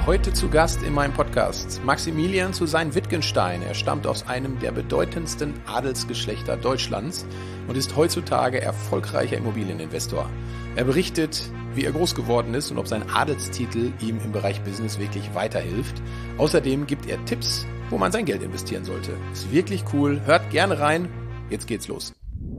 Heute zu Gast in meinem Podcast Maximilian zu Sein-Wittgenstein. Er stammt aus einem der bedeutendsten Adelsgeschlechter Deutschlands und ist heutzutage erfolgreicher Immobilieninvestor. Er berichtet, wie er groß geworden ist und ob sein Adelstitel ihm im Bereich Business wirklich weiterhilft. Außerdem gibt er Tipps, wo man sein Geld investieren sollte. Ist wirklich cool. Hört gerne rein. Jetzt geht's los.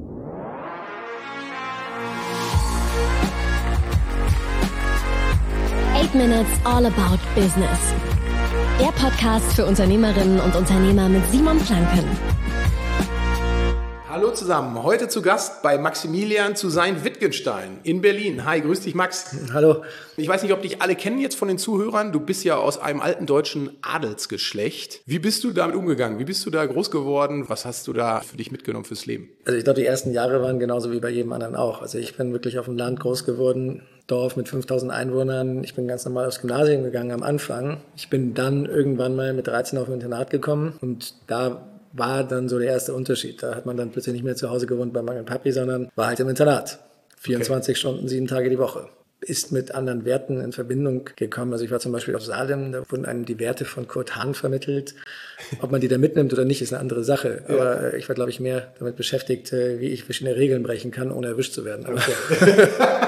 Minutes All About Business. Der Podcast für Unternehmerinnen und Unternehmer mit Simon Planken. Hallo zusammen, heute zu Gast bei Maximilian zu Sein-Wittgenstein in Berlin. Hi, grüß dich Max. Hallo. Ich weiß nicht, ob dich alle kennen jetzt von den Zuhörern. Du bist ja aus einem alten deutschen Adelsgeschlecht. Wie bist du damit umgegangen? Wie bist du da groß geworden? Was hast du da für dich mitgenommen fürs Leben? Also ich glaube, die ersten Jahre waren genauso wie bei jedem anderen auch. Also ich bin wirklich auf dem Land groß geworden, Dorf mit 5000 Einwohnern. Ich bin ganz normal aufs Gymnasium gegangen am Anfang. Ich bin dann irgendwann mal mit 13 auf ein Internat gekommen und da war dann so der erste Unterschied. Da hat man dann plötzlich nicht mehr zu Hause gewohnt bei Mama und Papi, sondern war halt im Internat. 24 Stunden, 7 Tage die Woche. Ist mit anderen Werten in Verbindung gekommen. Also ich war zum Beispiel auf Salem, da wurden einem die Werte von Kurt Hahn vermittelt. Ob man die da mitnimmt oder nicht, ist eine andere Sache. Aber ich war, glaube ich, mehr damit beschäftigt, wie ich verschiedene Regeln brechen kann, ohne erwischt zu werden. Okay.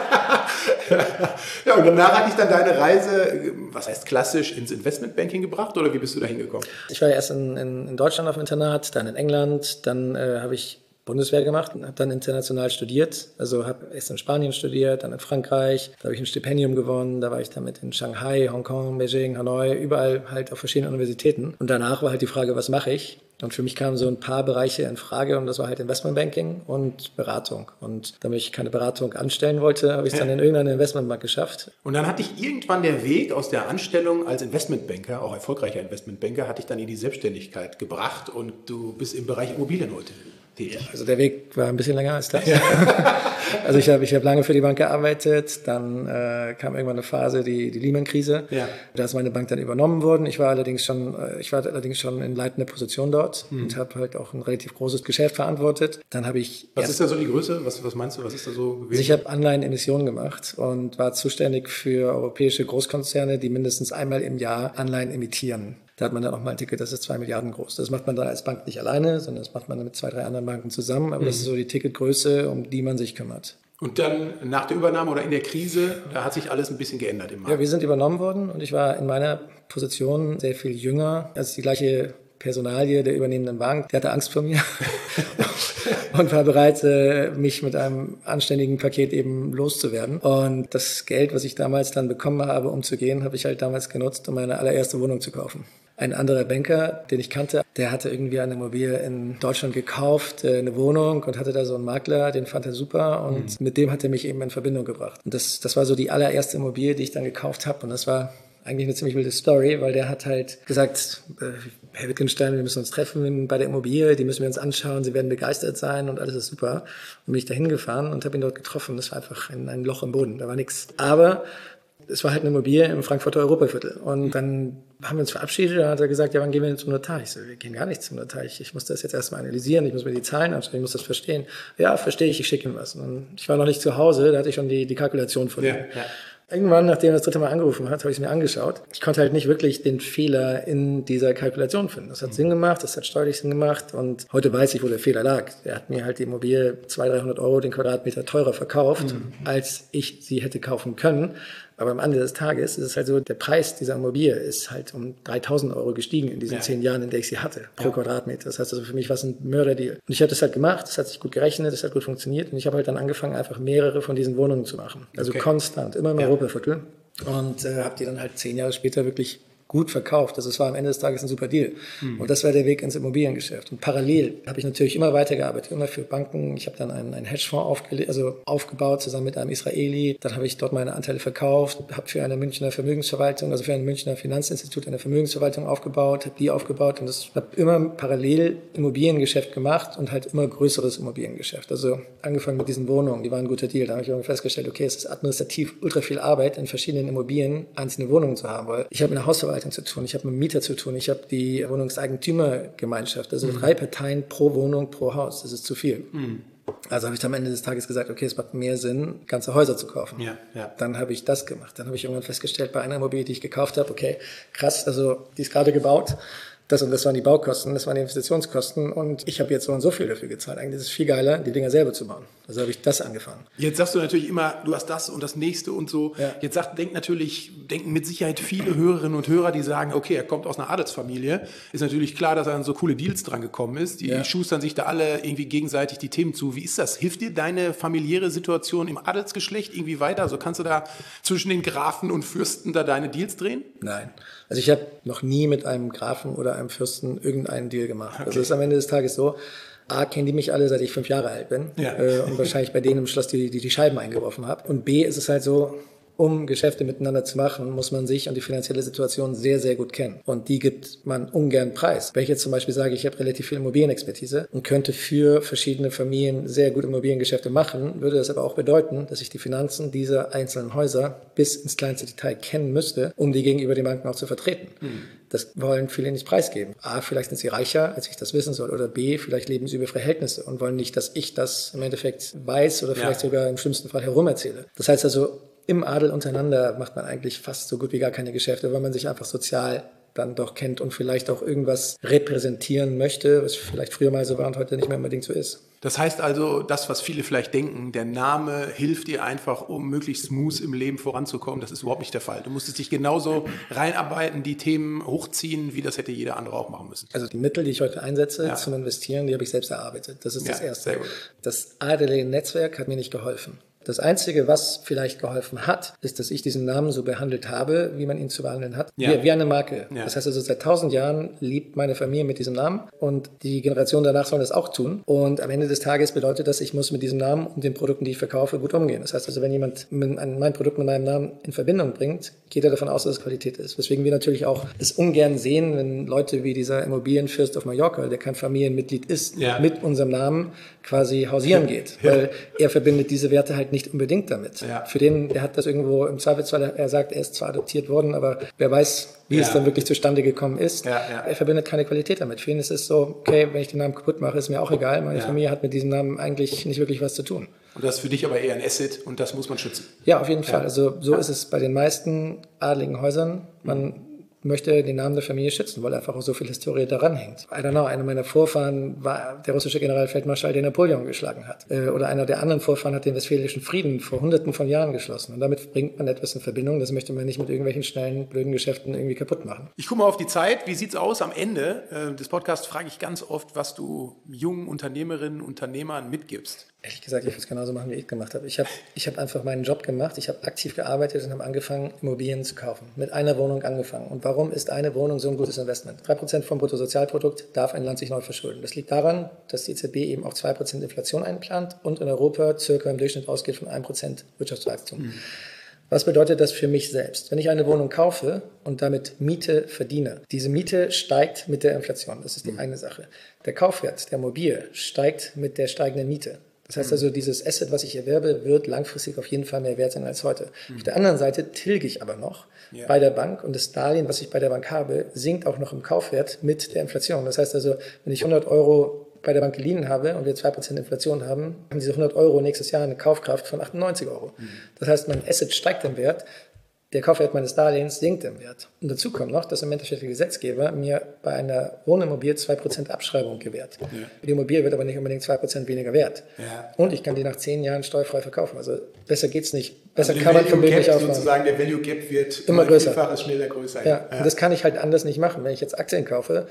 Ja, und danach hat dich dann deine Reise, was heißt klassisch, ins Investmentbanking gebracht oder wie bist du da hingekommen? Ich war ja erst in Deutschland auf dem Internat, dann in England, dann habe ich Bundeswehr gemacht und habe dann international studiert. Also habe erst in Spanien studiert, dann in Frankreich. Da habe ich ein Stipendium gewonnen. Da war ich damit in Shanghai, Hongkong, Beijing, Hanoi, überall halt auf verschiedenen Universitäten. Und danach war halt die Frage, was mache ich? Und für mich kamen so ein paar Bereiche in Frage und das war halt Investmentbanking und Beratung. Und damit ich keine Beratung anstellen wollte, habe ich es dann in irgendeiner Investmentbank geschafft. Und dann hat dich irgendwann der Weg aus der Anstellung als Investmentbanker, auch erfolgreicher Investmentbanker, hat dich dann in die Selbstständigkeit gebracht und du bist im Bereich Immobilien heute. Also der Weg war ein bisschen länger als das. Ja. Also ich hab lange für die Bank gearbeitet, dann kam irgendwann eine Phase, die Lehman-Krise. Ja. Da ist meine Bank dann übernommen worden. Ich war allerdings schon in leitender Position dort und habe halt auch ein relativ großes Geschäft verantwortet. Dann habe ich... Was ist da so die Größe? Was meinst du? Was ist da so gewesen? Ich habe Anleihenemissionen gemacht und war zuständig für europäische Großkonzerne, die mindestens einmal im Jahr Anleihen emittieren. Da hat man dann auch mal ein Ticket, das ist 2 Milliarden groß. Das macht man dann als Bank nicht alleine, sondern das macht man mit 2, 3 anderen Banken zusammen. Aber das ist so die Ticketgröße, um die man sich kümmert. Und dann nach der Übernahme oder in der Krise, da hat sich alles ein bisschen geändert im Markt. Ja, wir sind übernommen worden und ich war in meiner Position sehr viel jünger als die gleiche Personalie der übernehmenden Bank. Die hatte Angst vor mir und war bereit, mich mit einem anständigen Paket eben loszuwerden. Und das Geld, was ich damals dann bekommen habe, um zu gehen, habe ich halt damals genutzt, um meine allererste Wohnung zu kaufen. Ein anderer Banker, den ich kannte, der hatte irgendwie eine Immobilie in Deutschland gekauft, eine Wohnung und hatte da so einen Makler, den fand er super und mit dem hat er mich eben in Verbindung gebracht. Und das war so die allererste Immobilie, die ich dann gekauft habe und das war eigentlich eine ziemlich wilde Story, weil der hat halt gesagt, Herr Wittgenstein, wir müssen uns treffen bei der Immobilie, die müssen wir uns anschauen, Sie werden begeistert sein und alles ist super. Und bin ich da hingefahren und habe ihn dort getroffen. Das war einfach ein Loch im Boden, da war nichts. Aber es war halt eine Immobilie im Frankfurter Europaviertel. Und dann haben wir uns verabschiedet und dann hat er gesagt, ja, wann gehen wir denn zum Notar? Ich so, wir gehen gar nicht zum Notar. Ich muss das jetzt erstmal analysieren, ich muss mir die Zahlen anschauen, ich muss das verstehen. Ja, verstehe ich schicke ihm was. Und ich war noch nicht zu Hause, da hatte ich schon die Kalkulation von ihm. Ja. Irgendwann, nachdem er das 3. Mal angerufen hat, habe ich es mir angeschaut. Ich konnte halt nicht wirklich den Fehler in dieser Kalkulation finden. Das hat Sinn gemacht, das hat steuerlich Sinn gemacht und heute weiß ich, wo der Fehler lag. Er hat mir halt die Immobilie 200-300 € den Quadratmeter teurer verkauft, als ich sie hätte kaufen können. Aber am Ende des Tages ist es halt so, der Preis dieser Immobilie ist halt um 3.000 € gestiegen in diesen 10 Jahren, in der ich sie hatte, pro Quadratmeter. Das heißt also, für mich war es ein Mörderdeal. Und ich habe das halt gemacht, es hat sich gut gerechnet, es hat gut funktioniert und ich habe halt dann angefangen, einfach mehrere von diesen Wohnungen zu machen. Also konstant, immer im Europaviertel. Und habe die dann halt 10 Jahre später wirklich gut verkauft. Also es war am Ende des Tages ein super Deal. Und das war der Weg ins Immobiliengeschäft. Und parallel habe ich natürlich immer weitergearbeitet, immer für Banken. Ich habe dann einen Hedgefonds aufgebaut, zusammen mit einem Israeli. Dann habe ich dort meine Anteile verkauft, habe für eine Münchner Vermögensverwaltung, also für ein Münchner Finanzinstitut eine Vermögensverwaltung aufgebaut, habe die aufgebaut und das habe immer parallel Immobiliengeschäft gemacht und halt immer größeres Immobiliengeschäft. Also angefangen mit diesen Wohnungen, die waren ein guter Deal. Da habe ich irgendwie festgestellt, okay, es ist administrativ ultra viel Arbeit, in verschiedenen Immobilien einzelne Wohnungen zu haben, weil ich habe eine Hausverwaltung zu tun, ich habe mit dem Mieter zu tun, ich habe die Wohnungseigentümergemeinschaft, also 3 Parteien pro Wohnung, pro Haus, das ist zu viel. Also habe ich am Ende des Tages gesagt, okay, es macht mehr Sinn, ganze Häuser zu kaufen. Ja. Dann habe ich das gemacht. Dann habe ich irgendwann festgestellt, bei einer Immobilie, die ich gekauft habe, okay, krass, also die ist gerade gebaut. Das und das waren die Baukosten, das waren die Investitionskosten und ich habe jetzt so und so viel dafür gezahlt. Eigentlich ist es viel geiler, die Dinger selber zu bauen. Also habe ich das angefangen. Jetzt sagst du natürlich immer, du hast das und das nächste und so. Ja. Jetzt denken mit Sicherheit viele Hörerinnen und Hörer, die sagen, okay, er kommt aus einer Adelsfamilie. Ist natürlich klar, dass er an so coole Deals dran gekommen ist. Die schustern sich da alle irgendwie gegenseitig die Themen zu. Wie ist das? Hilft dir deine familiäre Situation im Adelsgeschlecht irgendwie weiter? Also kannst du da zwischen den Grafen und Fürsten da deine Deals drehen? Nein. Also ich habe noch nie mit einem Grafen oder einem Fürsten irgendeinen Deal gemacht. Okay. Also es ist am Ende des Tages so, A, kennen die mich alle, seit ich 5 Jahre alt bin. Ja. Und wahrscheinlich bei denen im Schloss die Scheiben eingeworfen habe. Und B, ist es halt so, um Geschäfte miteinander zu machen, muss man sich und die finanzielle Situation sehr, sehr gut kennen. Und die gibt man ungern preis. Wenn ich jetzt zum Beispiel sage, ich habe relativ viel Immobilienexpertise und könnte für verschiedene Familien sehr gut Immobiliengeschäfte machen, würde das aber auch bedeuten, dass ich die Finanzen dieser einzelnen Häuser bis ins kleinste Detail kennen müsste, um die gegenüber den Banken auch zu vertreten. Das wollen viele nicht preisgeben. A, vielleicht sind sie reicher, als ich das wissen soll. Oder B, vielleicht leben sie über Verhältnisse und wollen nicht, dass ich das im Endeffekt weiß oder vielleicht sogar im schlimmsten Fall herumerzähle. Das heißt also, im Adel untereinander macht man eigentlich fast so gut wie gar keine Geschäfte, weil man sich einfach sozial dann doch kennt und vielleicht auch irgendwas repräsentieren möchte, was vielleicht früher mal so war und heute nicht mehr unbedingt so ist. Das heißt also, das, was viele vielleicht denken, der Name hilft dir einfach, um möglichst smooth im Leben voranzukommen. Das ist überhaupt nicht der Fall. Du musstest dich genauso reinarbeiten, die Themen hochziehen, wie das hätte jeder andere auch machen müssen. Also die Mittel, die ich heute einsetze zum Investieren, die habe ich selbst erarbeitet. Das ist das Erste. Sehr gut. Das adelige Netzwerk hat mir nicht geholfen. Das Einzige, was vielleicht geholfen hat, ist, dass ich diesen Namen so behandelt habe, wie man ihn zu behandeln hat. Wie eine Marke. Ja. Das heißt also, seit 1000 Jahren lebt meine Familie mit diesem Namen und die Generation danach sollen das auch tun. Und am Ende des Tages bedeutet das, ich muss mit diesem Namen und den Produkten, die ich verkaufe, gut umgehen. Das heißt also, wenn jemand mein Produkt mit meinem Namen in Verbindung bringt, geht er davon aus, dass es Qualität ist. Weswegen wir natürlich auch es ungern sehen, wenn Leute wie dieser Immobilienfürst auf Mallorca, der kein Familienmitglied ist, mit unserem Namen quasi hausieren geht. Weil er verbindet diese Werte halt nicht unbedingt damit. Ja. Für den, der hat das irgendwo im Zweifelsfall, er sagt, er ist zwar adoptiert worden, aber wer weiß, wie es dann wirklich zustande gekommen ist. Er verbindet keine Qualität damit. Für ihn ist es so, okay, wenn ich den Namen kaputt mache, ist mir auch egal. Meine Familie hat mit diesem Namen eigentlich nicht wirklich was zu tun. Und das ist für dich aber eher ein Asset und das muss man schützen. Ja, auf jeden Fall. Also so ist es bei den meisten adligen Häusern. Man möchte den Namen der Familie schützen, weil einfach auch so viel Historie daran hängt. I don't know, einer meiner Vorfahren war der russische Generalfeldmarschall, der Napoleon geschlagen hat. Oder einer der anderen Vorfahren hat den Westfälischen Frieden vor Hunderten von Jahren geschlossen. Und damit bringt man etwas in Verbindung. Das möchte man nicht mit irgendwelchen schnellen, blöden Geschäften irgendwie kaputt machen. Ich gucke mal auf die Zeit. Wie sieht's aus? Am Ende des Podcasts frage ich ganz oft, was du jungen Unternehmerinnen und Unternehmern mitgibst. Ehrlich gesagt, ich würde es genauso machen, wie ich gemacht habe. Ich habe einfach meinen Job gemacht, ich habe aktiv gearbeitet und habe angefangen, Immobilien zu kaufen. Mit einer Wohnung angefangen. Und warum ist eine Wohnung so ein gutes Investment? 3% vom Bruttosozialprodukt darf ein Land sich neu verschulden. Das liegt daran, dass die EZB eben auch 2% Inflation einplant und in Europa circa im Durchschnitt ausgeht von 1% Wirtschaftswachstum. Was bedeutet das für mich selbst? Wenn ich eine Wohnung kaufe und damit Miete verdiene, diese Miete steigt mit der Inflation. Das ist die eine Sache. Der Kaufwert der Immobilie steigt mit der steigenden Miete. Das heißt also, dieses Asset, was ich erwerbe, wird langfristig auf jeden Fall mehr wert sein als heute. Auf der anderen Seite tilge ich aber noch bei der Bank und das Darlehen, was ich bei der Bank habe, sinkt auch noch im Kaufwert mit der Inflation. Das heißt also, wenn ich 100 Euro bei der Bank geliehen habe und wir 2% Inflation haben, haben diese 100 Euro nächstes Jahr eine Kaufkraft von 98 Euro. Das heißt, mein Asset steigt im Wert, der Kaufwert meines Darlehens sinkt im Wert. Und dazu kommt noch, dass im Endeffekt der Gesetzgeber mir bei einer Wohnimmobilie 2% Abschreibung gewährt. Ja. Die Immobilie wird aber nicht unbedingt 2% weniger wert. Ja. Und ich kann die nach 10 Jahren steuerfrei verkaufen. Also besser geht's nicht. Besser also kann man vom Bild nicht aufbauen. Sozusagen der Value Gap wird immer größer. Vielfaches schneller größer. Ja. Und das kann ich halt anders nicht machen. Wenn ich jetzt Aktien kaufe,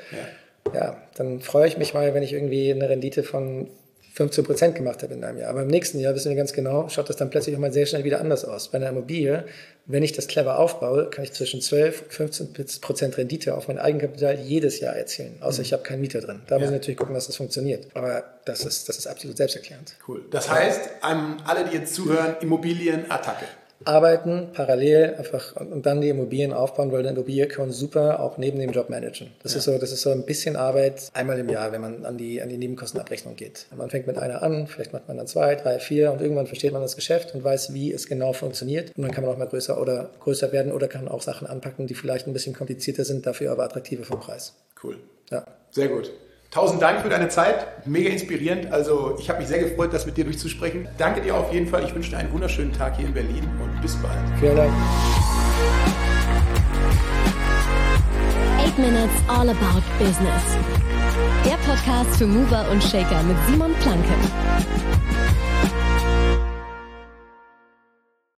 dann freue ich mich mal, wenn ich irgendwie eine Rendite von 15% gemacht habe in einem Jahr. Aber im nächsten Jahr, wissen wir ganz genau, schaut das dann plötzlich auch mal sehr schnell wieder anders aus. Bei einer Immobilie, wenn ich das clever aufbaue, kann ich zwischen 12 und 15% Rendite auf mein Eigenkapital jedes Jahr erzielen. Außer ich habe keinen Mieter drin. Da muss ich natürlich gucken, dass das funktioniert. Aber das ist absolut selbsterklärend. Cool. Das heißt, alle, die jetzt zuhören, Immobilienattacke. Arbeiten, parallel einfach und dann die Immobilien aufbauen, weil eine Immobilie kann man super auch neben dem Job managen. Das ist so ein bisschen Arbeit einmal im Jahr, wenn man an die Nebenkostenabrechnung geht. Man fängt mit einer an, vielleicht macht man dann 2, 3, 4 und irgendwann versteht man das Geschäft und weiß, wie es genau funktioniert. Und dann kann man auch mal größer werden oder kann auch Sachen anpacken, die vielleicht ein bisschen komplizierter sind, dafür aber attraktiver vom Preis. Cool. Ja. Sehr gut. 1000 Dank für deine Zeit, mega inspirierend. Also ich habe mich sehr gefreut, das mit dir durchzusprechen. Danke dir auf jeden Fall. Ich wünsche dir einen wunderschönen Tag hier in Berlin und bis bald. Vielen Dank. 8 Minutes All About Business. Der Podcast für Mover und Shaker mit Simon Planke.